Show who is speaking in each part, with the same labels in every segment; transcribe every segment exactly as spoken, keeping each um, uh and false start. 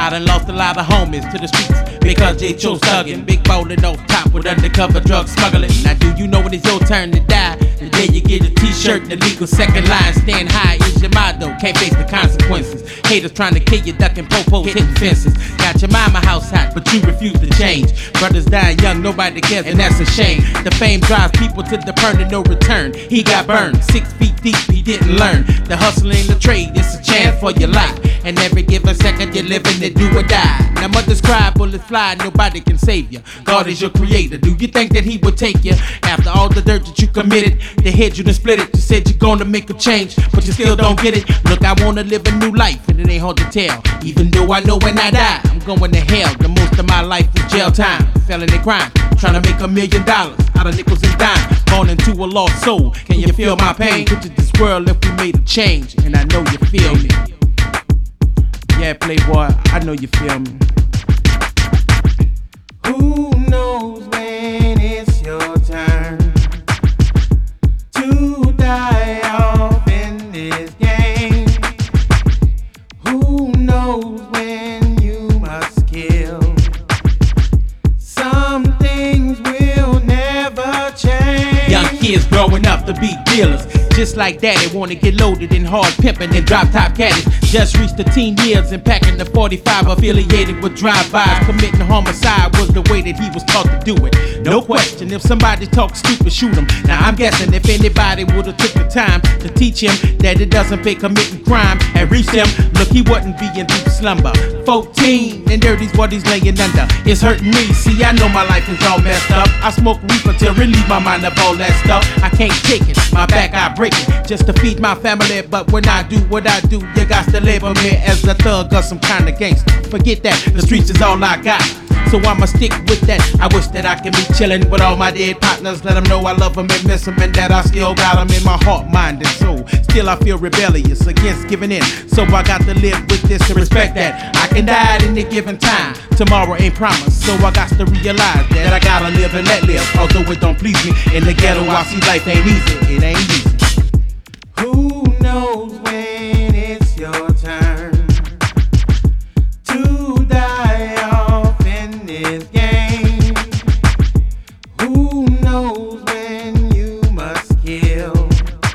Speaker 1: I done lost a lot of homies to the streets because they chose thuggin'. Big bowling off top with undercover drug smuggling. Now do you know when it's your turn to die? The day you get a t-shirt, the legal second line. Stand high is your motto, can't face the consequences. Haters trying to kill you, ducking popos, hitting fences. Got your mama house hot, but you refuse to change. Brothers dying young, nobody cares, and that's a shame. The fame drives people to the point of no return. He got burned, six feet deep, he didn't learn. The hustle in the trade, it's a chance for your life. And every given second you're living to do or die. Now mothers cry, bullets fly, nobody can save you. God is your creator, do you think that he would take you? After all the dirt that you committed, the head you done split it. You said you're gonna make a change, but you still don't get it. Look, I wanna live a new life, and it ain't hard to tell. Even though I know when I die, I'm going to hell. The most of my life is jail time, felony crime. Trying to make a million dollars out of nickels and dimes. Born into a lost soul, can you feel my pain? Picture this world if we made a change, and I know you feel me. Yeah, Playboy, I know you feel me.
Speaker 2: Who knows when it's your turn to die off in this game? Who knows when you must kill? Some things will never change.
Speaker 1: Young kids growing up to be dealers. Just like daddy wanna get loaded in hard pimping and drop top caddies. Just reached the teen years and packing the forty-five, affiliated with drive-bys. Committing homicide was the way that he was taught to do it. No question, if somebody talks stupid, shoot him. Now I'm guessing if anybody would've took the time to teach him that it doesn't pay committing crime and reach him, look, he wouldn't be in deep slumber. fourteen and dirty's what he's laying under. It's hurting me, see I know my life is all messed up. I smoke reefer to relieve my mind of all that stuff. I can't take it, my back I break it just to feed my family. But when I do what I do, you got to label me as a thug or some kind of gangster. Forget that, the streets is all I got, so I'ma stick with that. I wish that I can be chillin' with all my dead partners. Let them know I love them and miss them, and that I still got them in my heart, mind, and soul. Still I feel rebellious against giving in, so I got to live with this and respect that. I can die at any given time, tomorrow ain't promised, so I got to realize that I gotta live and let live. Although it don't please me, in the ghetto I see life ain't easy, it ain't easy.
Speaker 2: Who knows when it's your turn to die off in this game? Who knows when you must kill?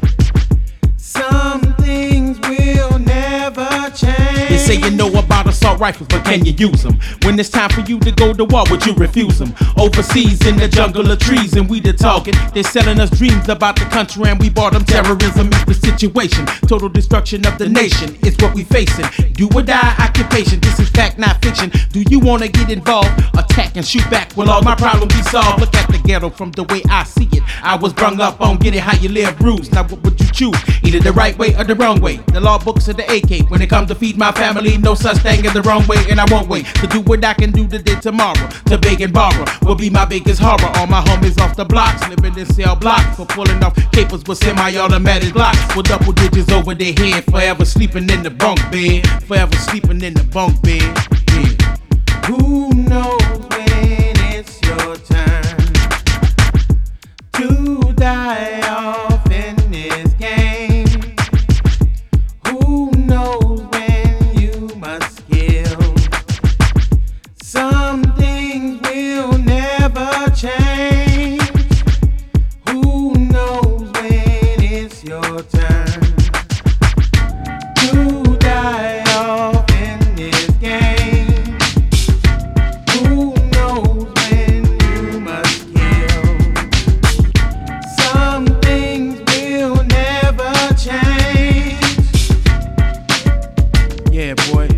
Speaker 2: Some things will never change.
Speaker 1: You say you know about assault rifles, but can you use them? When it's time for you to go to war, would you refuse them? Overseas in the jungle of trees and we the target. They're selling us dreams about the country and we bought them. Terrorism is the situation, total destruction of the nation is what we facing. Do or die occupation, this is fact not fiction. Do you wanna get involved? Attack and shoot back, will all my problems be solved? Look at the ghetto from the way I see it. I was brung up on get it how you live bruised. Now what would you choose? Either the right way or the wrong way. The law books or the A K. When it comes to feed my family, no such thing as the wrong way, and I won't wait to do what I can do today, tomorrow. To beg and borrow will be my biggest horror. All my homies off the blocks, living in cell blocks for pulling off capers with semi-automatic blocks with double digits over their head, forever sleeping in the bunk bed, forever sleeping in the bunk bed. Yeah.
Speaker 2: Who knows when it's your turn to die off in this game? Who knows when you must kill? Some things will never change. Who knows when it's your turn to die off in this game? Who knows when you must kill? Some things will never change.
Speaker 1: Yeah, boy.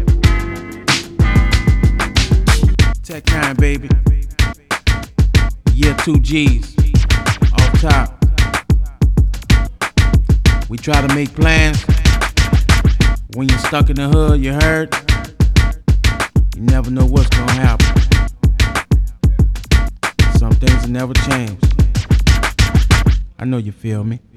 Speaker 1: Tech Nine, baby. Yeah, two G's. Off top. We try to make plans. When you're stuck in the hood, you heard? You never know what's gonna happen. Some things will never change. I know you feel me.